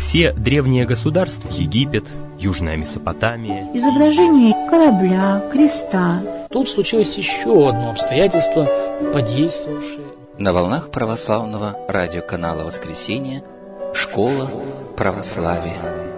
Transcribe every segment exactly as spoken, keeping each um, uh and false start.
Все древние государства – Египет, Южная Месопотамия. Изображение корабля, креста. Тут случилось еще одно обстоятельство, подействовавшее. На волнах православного радиоканала «Воскресенье» «Школа православия».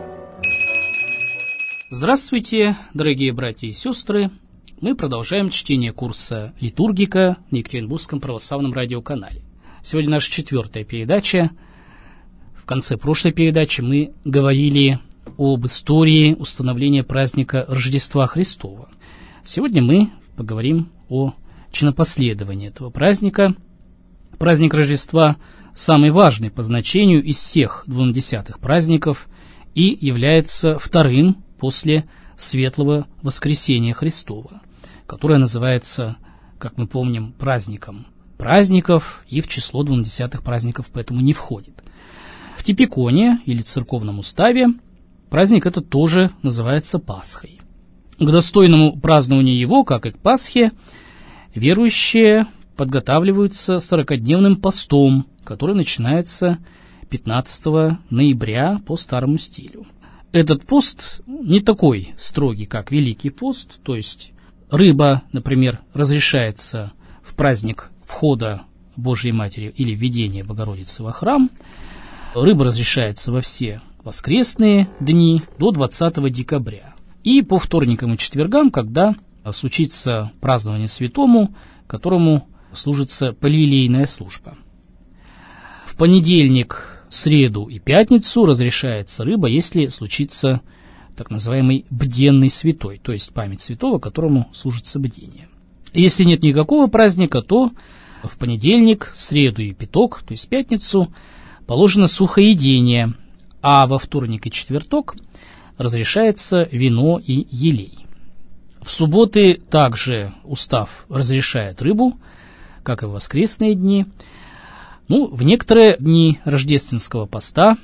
Здравствуйте, дорогие братья и сестры! Мы продолжаем чтение курса «Литургика» на Екатеринбургском православном радиоканале. Сегодня наша четвертая передача. В конце прошлой передачи мы говорили об истории установления праздника Рождества Христова. Сегодня мы поговорим о чинопоследовании этого праздника. Праздник Рождества самый важный по значению из всех двунадесятых праздников и является вторым после Светлого Воскресения Христова, которое называется, как мы помним, праздником праздников и в число двунадесятых праздников поэтому не входит. В Типиконе или церковном уставе праздник этот тоже называется Пасхой. К достойному празднованию его, как и к Пасхе, верующие подготавливаются сорокадневным постом, который начинается пятнадцатого ноября по старому стилю. Этот пост не такой строгий, как Великий пост, то есть рыба, например, разрешается в праздник входа Божией Матери или введения Богородицы во храм. Рыба разрешается во все воскресные дни до двадцатого декабря. И по вторникам и четвергам, когда случится празднование святому, которому служится полилейная служба. В понедельник, среду и пятницу разрешается рыба, если случится так называемый бденный святой, то есть память святого, которому служится бдение. Если нет никакого праздника, то в понедельник, среду и пяток, то есть пятницу, положено сухоедение, а во вторник и четверток разрешается вино и елей. В субботы также устав разрешает рыбу, как и в воскресные дни. Ну, в некоторые дни рождественского поста,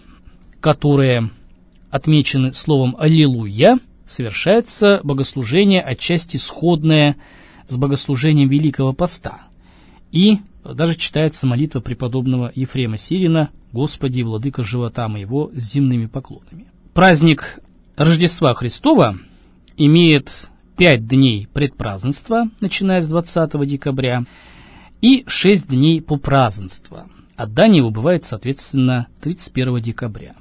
которые отмечены словом «Аллилуйя», совершается богослужение отчасти сходное с богослужением Великого Поста. И даже читается молитва преподобного Ефрема Сирина «Господи, владыка живота моего с земными поклонами». Праздник Рождества Христова имеет пять дней предпразднества, начиная с двадцатого декабря, и шесть дней попразднества. Отдание его бывает, соответственно, тридцать первого декабря.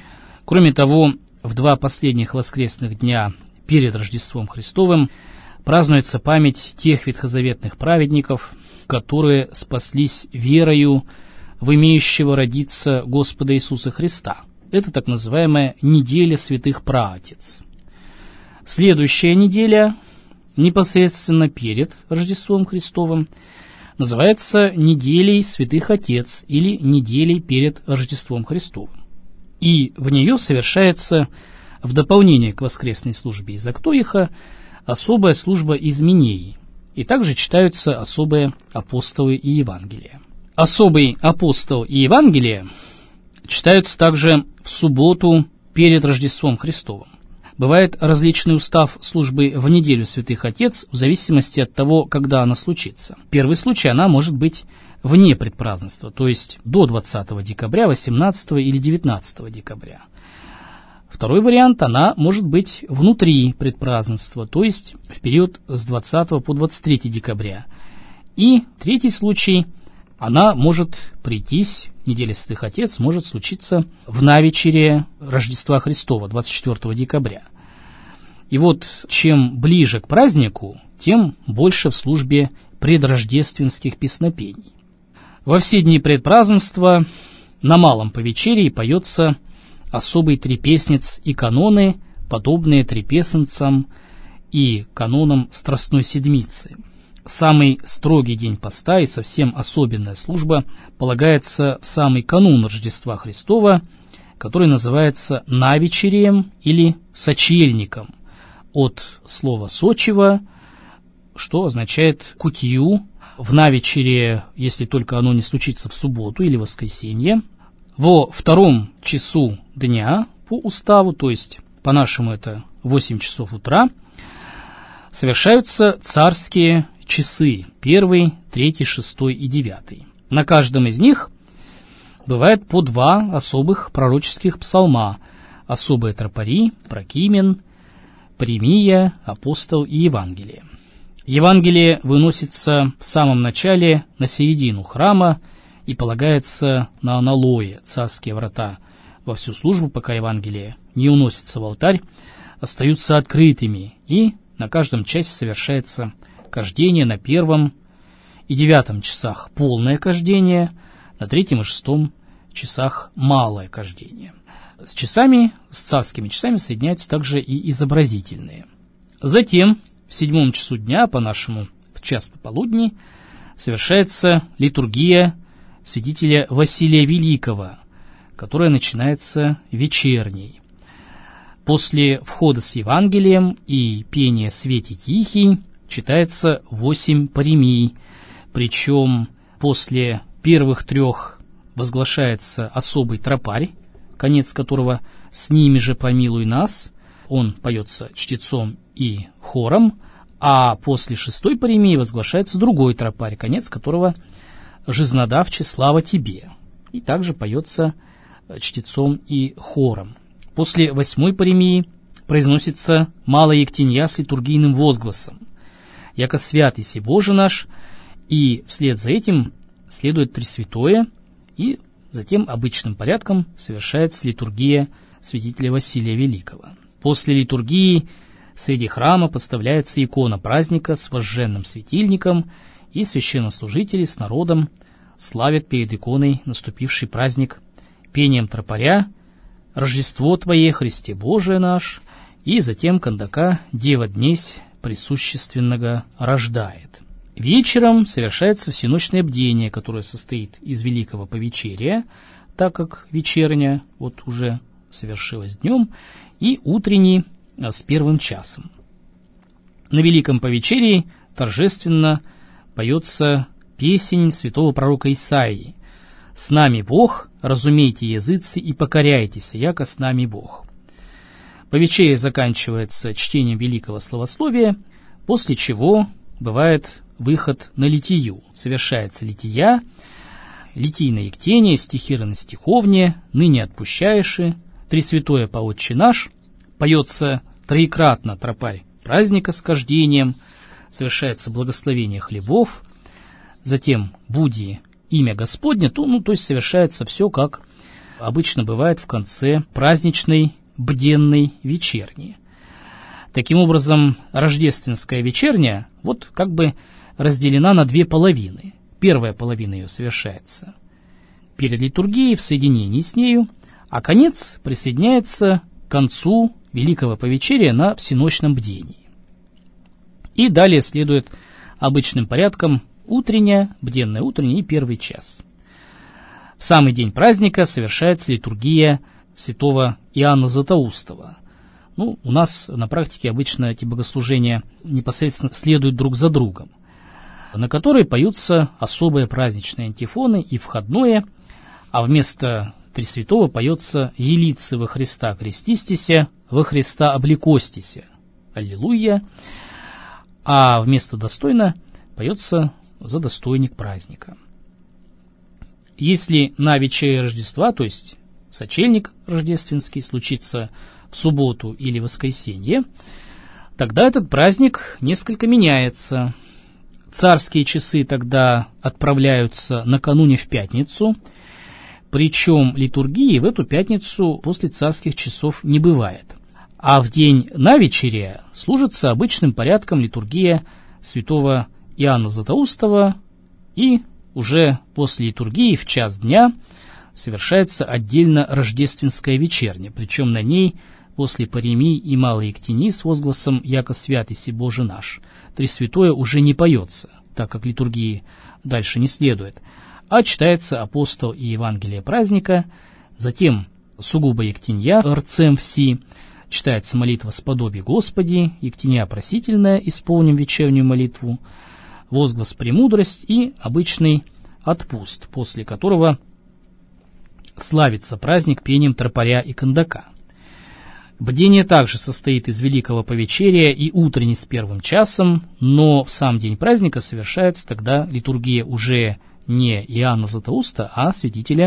Кроме того, в два последних воскресных дня перед Рождеством Христовым празднуется память тех ветхозаветных праведников, которые спаслись верою в имеющего родиться Господа Иисуса Христа. Это так называемая неделя святых праотец. Следующая неделя, непосредственно перед Рождеством Христовым, называется неделей святых отец или неделей перед Рождеством Христовым. И в нее совершается, в дополнение к воскресной службе из Актоиха, особая служба изменений, и также читаются особые апостолы и Евангелия. Особый апостол и Евангелие читаются также в субботу перед Рождеством Христовым. Бывает различный устав службы в неделю святых отец в зависимости от того, когда она случится. Первый случай она может быть вне предпразднества, то есть до двадцатого декабря, восемнадцатого или девятнадцатого декабря. Второй вариант, она может быть внутри предпразднества, то есть в период с двадцатого по двадцать третьего декабря. И третий случай, она может прийтись, неделя святых отец может случиться в навечере Рождества Христова, двадцать четвертого декабря. И вот чем ближе к празднику, тем больше в службе предрождественских песнопений. Во все дни предпразднества на малом повечерии поется особый трепеснец и каноны, подобные трепесенцам и канонам Страстной Седмицы. Самый строгий день поста и совсем особенная служба полагается в самый канун Рождества Христова, который называется навечерием или сочельником, от слова «сочево», что означает «кутью». В навечерие, если только оно не случится в субботу или воскресенье, во втором часу дня по уставу, то есть по-нашему это восемь часов утра, совершаются царские часы, первый, третий, шестой и девятый. На каждом из них бывает по два особых пророческих псалма: особые тропари, прокимен, премия, апостол и Евангелие. Евангелие выносится в самом начале на середину храма и полагается на аналое, царские врата, во всю службу, пока Евангелие не уносится в алтарь, остаются открытыми, и на каждом часе совершается кождение, на первом и девятом часах полное кождение, на третьем и шестом часах малое кождение. С часами, с царскими часами соединяются также и изобразительные. Затем в седьмом часу дня, по-нашему в час пополудни, совершается литургия святителя Василия Великого, которая начинается вечерней. После входа с Евангелием и пения «Свете тихий» читается восемь паремий, причем после первых трех возглашается особый тропарь, конец которого «С ними же помилуй нас». Он поется чтецом и хором, а после шестой паремии возглашается другой тропарь, конец которого «Жизнодавче, слава тебе», и также поется чтецом и хором. После восьмой паремии произносится малая ектенья с литургийным возгласом «Яко свят еси Боже наш», и вслед за этим следует Тресвятое, и затем обычным порядком совершается литургия святителя Василия Великого. После литургии среди храма подставляется икона праздника с возжженным светильником, и священнослужители с народом славят перед иконой наступивший праздник пением тропаря «Рождество Твое, Христе Божие наш», и затем кандака «Дева днесь присущественного рождает». Вечером совершается всеночное бдение, которое состоит из великого повечерия, так как вечерня вот уже совершилась днем, и утренний с первым часом. На великом повечерии торжественно поется песнь святого пророка Исаии: «С нами Бог, разумейте, языцы, и покоряйтесь, яко с нами Бог». Повечерие заканчивается чтением великого словословия, после чего бывает выход на литию. Совершается лития, литийное ектение, стихиры на стиховне, ныне отпущаеши, Тресвятое по Отче наш, поется троекратно тропарь праздника с кождением, совершается благословение хлебов, затем буди имя Господне, то, ну, то есть совершается все, как обычно бывает в конце праздничной бденной вечерни. Таким образом, рождественская вечерня вот как бы разделена на две половины. Первая половина ее совершается перед литургией в соединении с нею, а конец присоединяется к концу великого повечерия на всеночном бдении. И далее следует обычным порядком утренняя, бденная утренняя и первый час. В самый день праздника совершается литургия святого Иоанна Златоустова. Ну, у нас на практике обычно эти богослужения непосредственно следуют друг за другом, на которой поются особые праздничные антифоны и входное, а вместо Тресвятого поется «Елицы во Христа крестистися, во Христа облекостися». Аллилуйя. А вместо «достойно» поется «За достойник праздника». Если на вечере Рождества, то есть сочельник рождественский, случится в субботу или воскресенье, тогда этот праздник несколько меняется. Царские часы тогда отправляются накануне в пятницу, причем литургии в эту пятницу после царских часов не бывает. А в день навечерия служится обычным порядком литургия святого Иоанна Златоустова, и уже после литургии в час дня совершается отдельно рождественская вечерня, причем на ней после паремий и малой ектении с возгласом «Яко свят еси Боже наш» Тресвятое уже не поется, так как литургии дальше не следует, а читается апостол и Евангелие праздника, затем сугубо ектенья рцем вси, читается молитва «Сподоби Господи», ектенья просительная, исполним вечернюю молитву, возглас «Премудрость» и обычный отпуст, после которого славится праздник пением тропаря и кандака. Бдение также состоит из великого повечерия и утренней с первым часом, но в сам день праздника совершается тогда литургия уже не Иоанна Златоуста, а святителя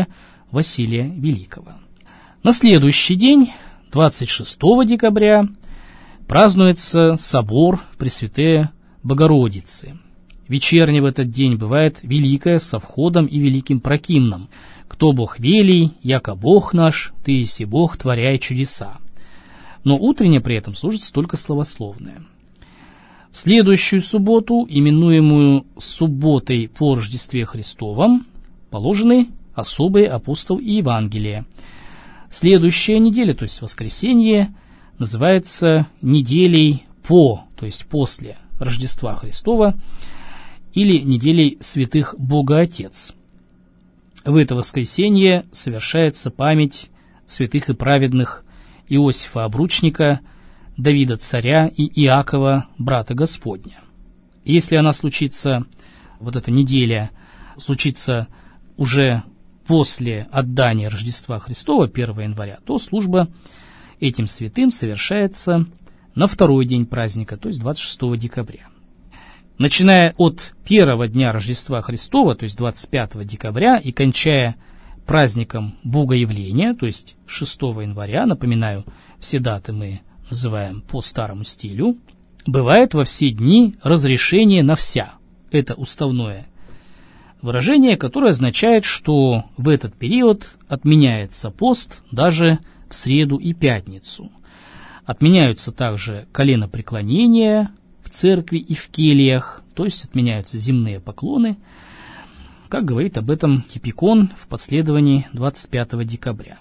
Василия Великого. На следующий день, двадцать шестого декабря, празднуется собор Пресвятые Богородицы. Вечерне в этот день бывает великое со входом и великим прокимном. «Кто Бог велий, яко Бог наш, ты еси Бог, творяй чудеса». Но утренне при этом служится только словословное. В следующую субботу, именуемую субботой по Рождестве Христовом, положены особые апостол и Евангелие. Следующая неделя, то есть воскресенье, называется неделей по, то есть после Рождества Христова, или неделей святых Бога Отец. В это воскресенье совершается память святых и праведных Иосифа Обручника, Давида Царя и Иакова, брата Господня. Если она случится, вот эта неделя, случится уже после отдания Рождества Христова, первого января, то служба этим святым совершается на второй день праздника, то есть двадцать шестого декабря. Начиная от первого дня Рождества Христова, то есть двадцать пятого декабря, и кончая праздником Богоявления, то есть шестого января, напоминаю, все даты мы называем по старому стилю, бывает во все дни разрешение на вся. Это уставное выражение, которое означает, что в этот период отменяется пост даже в среду и пятницу. Отменяются также коленопреклонения в церкви и в кельях, то есть отменяются земные поклоны, как говорит об этом Типикон в последовании двадцать пятого декабря.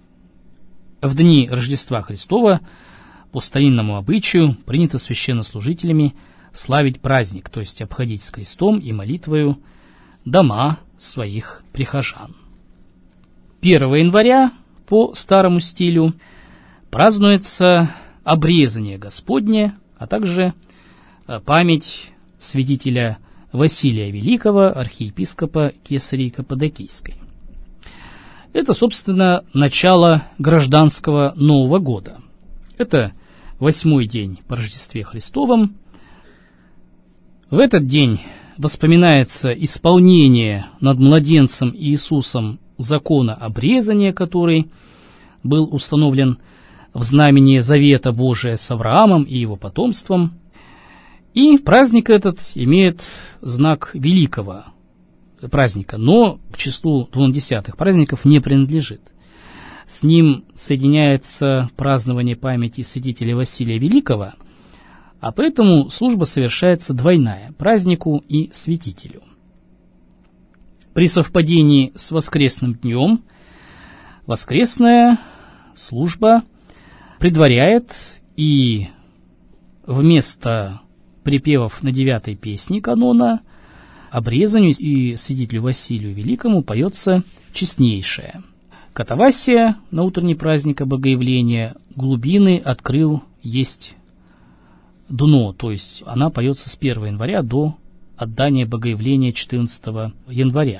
В дни Рождества Христова по старинному обычаю принято священнослужителями славить праздник, то есть обходить с крестом и молитвою дома своих прихожан. первого января по старому стилю празднуется обрезание Господне, а также память святителя Василия Великого, архиепископа Кесарии Каппадокийской. Это, собственно, начало гражданского Нового года. Это восьмой день по Рождестве Христовом. В этот день вспоминается исполнение над младенцем Иисусом закона обрезания, который был установлен в знамение Завета Божия с Авраамом и его потомством. И праздник этот имеет знак великого праздника, но к числу двух десятых праздников не принадлежит. С ним соединяется празднование памяти святителя Василия Великого, а поэтому служба совершается двойная – празднику и святителю. При совпадении с воскресным днем воскресная служба предваряет и вместо припевов на девятой песне канона обрезанию и святителю Василию Великому поется честнейшее. Катавасия на утренний праздник Богоявления глубины открыл есть дно, то есть она поется с первого января до отдания Богоявления четырнадцатого января.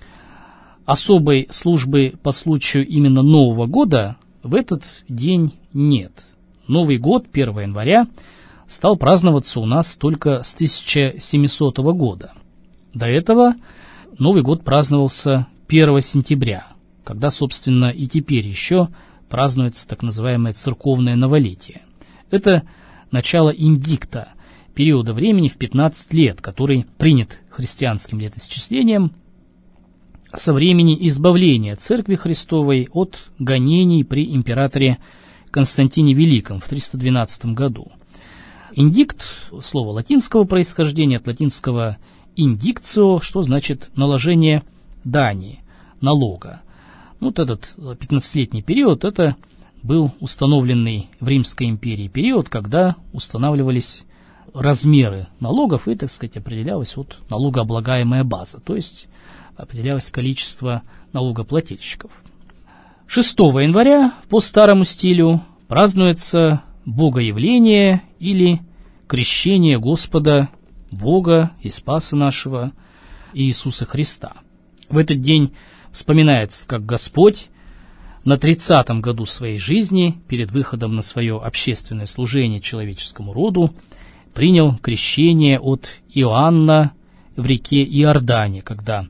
Особой службы по случаю именно Нового года в этот день нет. Новый год, первого января, стал праздноваться у нас только с тысяча семисотого года. До этого Новый год праздновался первого сентября, когда, собственно, и теперь еще празднуется так называемое церковное новолетие. Это начало индикта, периода времени в пятнадцать лет, который принят христианским летоисчислением со времени избавления Церкви Христовой от гонений при императоре Константине Великом в триста двенадцатом году. Индикт – слово латинского происхождения, от латинского «индикцио», что значит наложение дани, налога. Вот этот пятнадцатилетний период – это был установленный в Римской империи период, когда устанавливались размеры налогов и, так сказать, определялась вот налогооблагаемая база, то есть определялось количество налогоплательщиков. шестого января по старому стилю празднуется Богоявление или крещение Господа, Бога и Спаса нашего Иисуса Христа. В этот день вспоминается, как Господь на тридцатом году своей жизни, перед выходом на свое общественное служение человеческому роду, принял крещение от Иоанна в реке Иордане, когда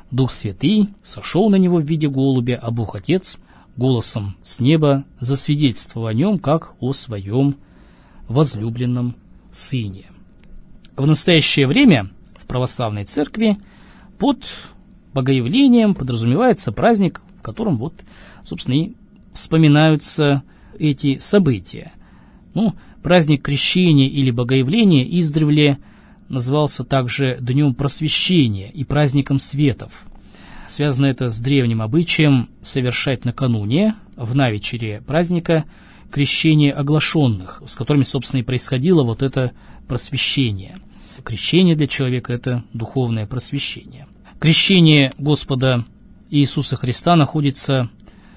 Дух Святый сошел на него в виде голубя, а Бог Отец голосом с неба засвидетельствовал о нем, как о своем возлюбленном Сыне. В настоящее время в православной церкви под Богоявлением подразумевается праздник, в котором вот, собственно, и вспоминаются эти события. Ну, праздник Крещения или Богоявления издревле назывался также Днем Просвещения и праздником Светов. Связано это с древним обычаем совершать накануне, в навечере праздника, крещение оглашенных, с которыми, собственно, и происходило вот это просвещение. Крещение для человека – это духовное просвещение. Крещение Господа Иисуса Христа находится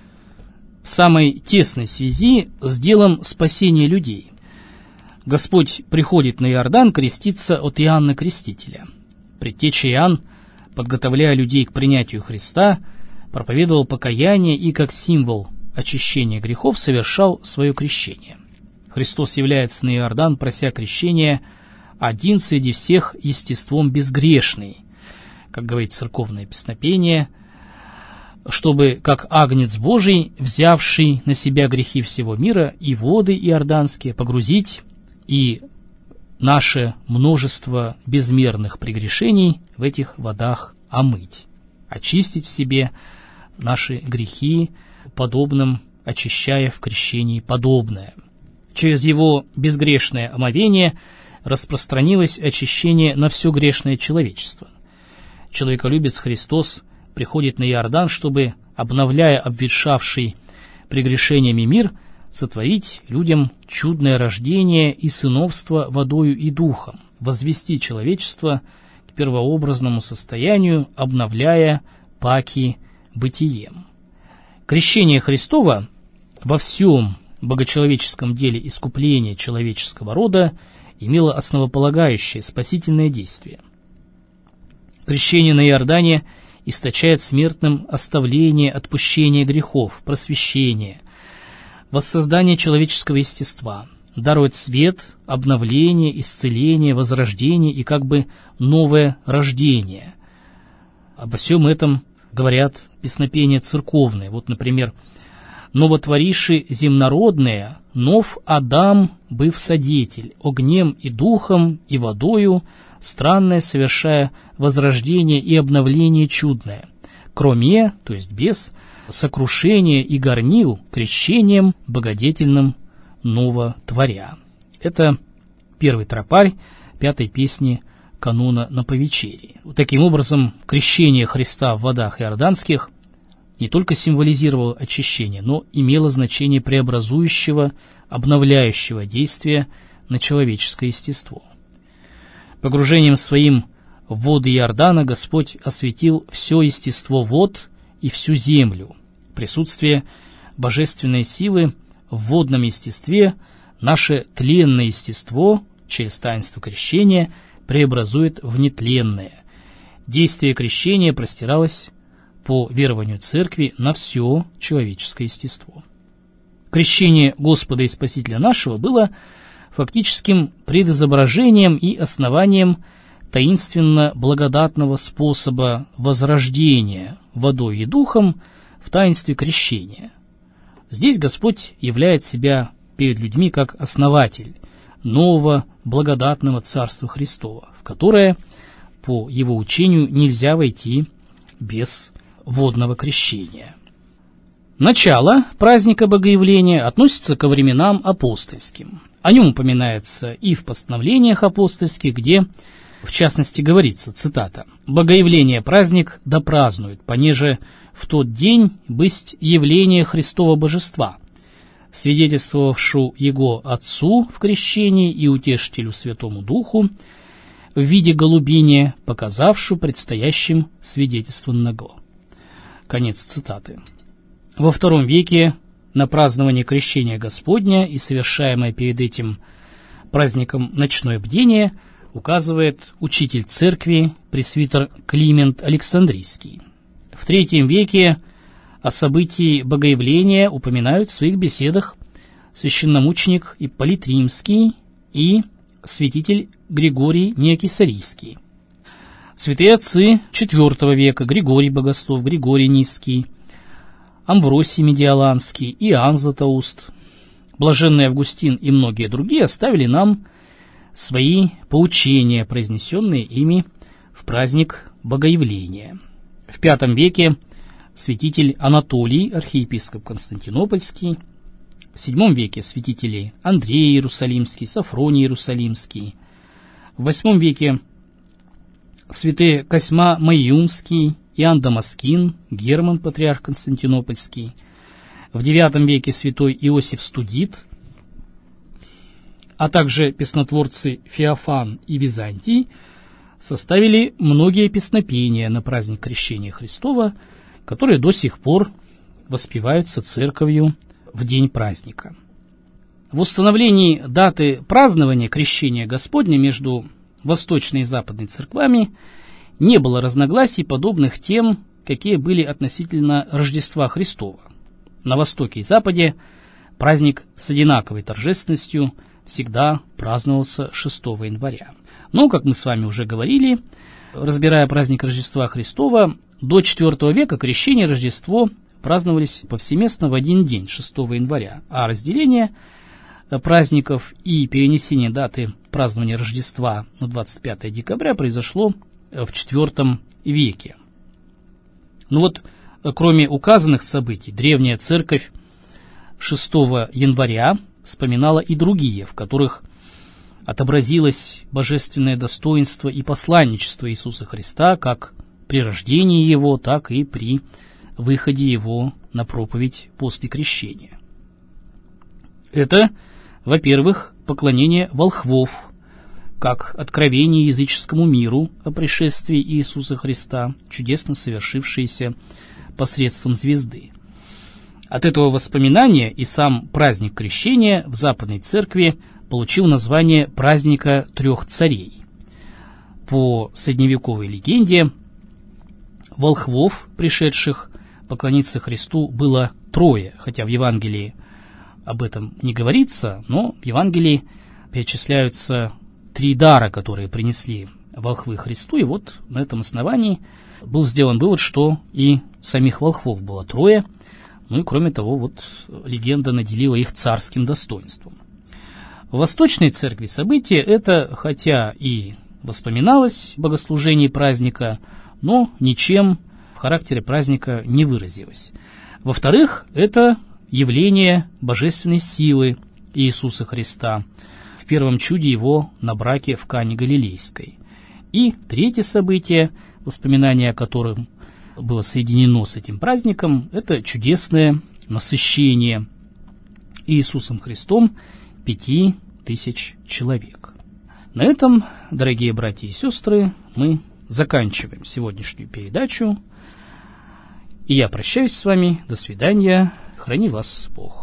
в самой тесной связи с делом спасения людей. Господь приходит на Иордан креститься от Иоанна Крестителя. Предтеча Иоанн, подготовляя людей к принятию Христа, проповедовал покаяние и как символ очищения грехов совершал свое крещение. Христос является на Иордан, прося крещения, один среди всех естеством безгрешный, как говорит церковное песнопение, чтобы, как агнец Божий, взявший на себя грехи всего мира, и воды иорданские погрузить, и наше множество безмерных прегрешений в этих водах омыть, очистить в себе наши грехи, подобным очищая в крещении подобное. Через его безгрешное омовение распространилось очищение на все грешное человечество. Человеколюбец Христос приходит на Иордан, чтобы, обновляя обветшавший прегрешениями мир, сотворить людям чудное рождение и сыновство водою и духом, возвести человечество к первообразному состоянию, обновляя паки бытием. Крещение Христово во всем богочеловеческом деле искупления человеческого рода имело основополагающее спасительное действие. Крещение на Иордане источает смертным оставление, отпущение грехов, просвещение, воссоздание человеческого естества, дарует свет, обновление, исцеление, возрождение и как бы новое рождение. Обо всем этом говорят песнопения церковные. Вот, например, «Новотвориши земнородные, нов Адам, быв содетель, огнем и духом и водою, странное совершая возрождение и обновление чудное, кроме, то есть без, сокрушения и горнил крещением богодетельным новотворя». Это первый тропарь пятой песни канона на повечерии. Таким образом, крещение Христа в водах иорданских не только символизировало очищение, но имело значение преобразующего, обновляющего действия на человеческое естество. Погружением своим в воды Иордана Господь осветил все естество вод и всю землю. Присутствие божественной силы в водном естестве наше тленное естество через таинство крещения преобразует в нетленное. Действие крещения простиралось по верованию Церкви на все человеческое естество. Крещение Господа и Спасителя нашего было фактическим предизображением и основанием таинственно-благодатного способа возрождения водой и духом в таинстве крещения. Здесь Господь являет себя перед людьми как основатель нового благодатного Царства Христова, в которое, по его учению, нельзя войти без водного крещения. Начало праздника Богоявления относится ко временам апостольским. О нем упоминается и в постановлениях апостольских, где, в частности, говорится, цитата, «Богоявление праздник да празднуют, понеже в тот день бысть явление Христова божества, свидетельствовавшу Его Отцу в крещении и Утешителю Святому Духу в виде голубиния, показавшу предстоящим свидетельствованного». Конец цитаты. Во втором веке на празднование крещения Господня и совершаемое перед этим праздником ночное бдение указывает учитель церкви пресвитер Климент Александрийский. В третьем веке о событии Богоявления упоминают в своих беседах священномученик Ипполит Римский и святитель Григорий Неокесарийский. Святые отцы четвёртого века: Григорий Богослов, Григорий Низкий, Амвросий Медиаланский, Иоанн Златоуст, блаженный Августин и многие другие оставили нам свои поучения, произнесенные ими в праздник Богоявления. В пятом веке святитель Анатолий, архиепископ Константинопольский, в седьмом веке святители Андрей Иерусалимский, Сафроний Иерусалимский, в восьмом веке святые Косьма Маюмский, Иоанн Дамаскин, Герман, патриарх Константинопольский, в девятом веке святой Иосиф Студит, а также песнотворцы Феофан и Византий составили многие песнопения на праздник Крещения Христова, которые до сих пор воспеваются церковью в день праздника. В установлении даты празднования Крещения Господня между восточной и западной церквами не было разногласий, подобных тем, какие были относительно Рождества Христова. На Востоке и Западе праздник с одинаковой торжественностью всегда праздновался шестого января. Но, как мы с вами уже говорили, разбирая праздник Рождества Христова, до четвёртого века крещение и Рождество праздновались повсеместно в один день, шестого января, а разделение праздников и перенесение даты празднования Рождества на двадцать пятое декабря произошло в четвёртом веке. Ну вот, кроме указанных событий, древняя церковь шестого января вспоминала и другие, в которых отобразилось божественное достоинство и посланничество Иисуса Христа как при рождении Его, так и при выходе Его на проповедь после крещения. Это, во-первых, поклонение волхвов, как откровение языческому миру о пришествии Иисуса Христа, чудесно совершившееся посредством звезды. От этого воспоминания и сам праздник крещения в Западной Церкви получил название праздника трех царей. По средневековой легенде, волхвов, пришедших поклониться Христу, было трое, хотя в Евангелии об этом не говорится, но в Евангелии перечисляются три дара, которые принесли волхвы Христу, и вот на этом основании был сделан вывод, что и самих волхвов было трое, ну и кроме того, вот легенда наделила их царским достоинством. В Восточной Церкви событие это, хотя и воспоминалось в богослужении праздника, но ничем в характере праздника не выразилось. Во-вторых, это явление божественной силы Иисуса Христа в первом чуде Его на браке в Кане Галилейской. И третье событие, воспоминание о котором было соединено с этим праздником, это чудесное насыщение Иисусом Христом пяти тысяч человек. На этом, дорогие братья и сестры, мы заканчиваем сегодняшнюю передачу. И я прощаюсь с вами. До свидания. Храни вас Бог.